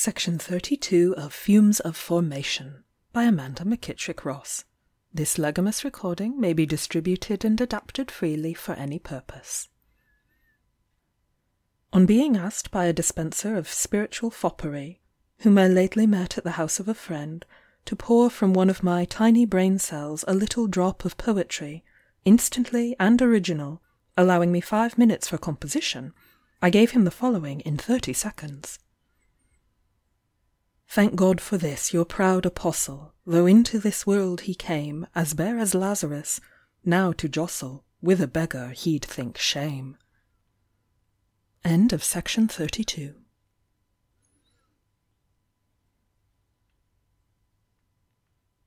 Section 32 of Fumes of Formation by Amanda McKittrick Ross. This legamus recording may be distributed and adapted freely for any purpose. On being asked by a dispenser of spiritual foppery, whom I lately met at the house of a friend, to pour from one of my tiny brain cells a little drop of poetry, instantly and original, allowing me 5 minutes for composition, I gave him the following in 30 seconds. Thank God for this your proud apostle, though into this world he came, as bare as Lazarus, now to jostle, with a beggar he'd think shame. End of section 32.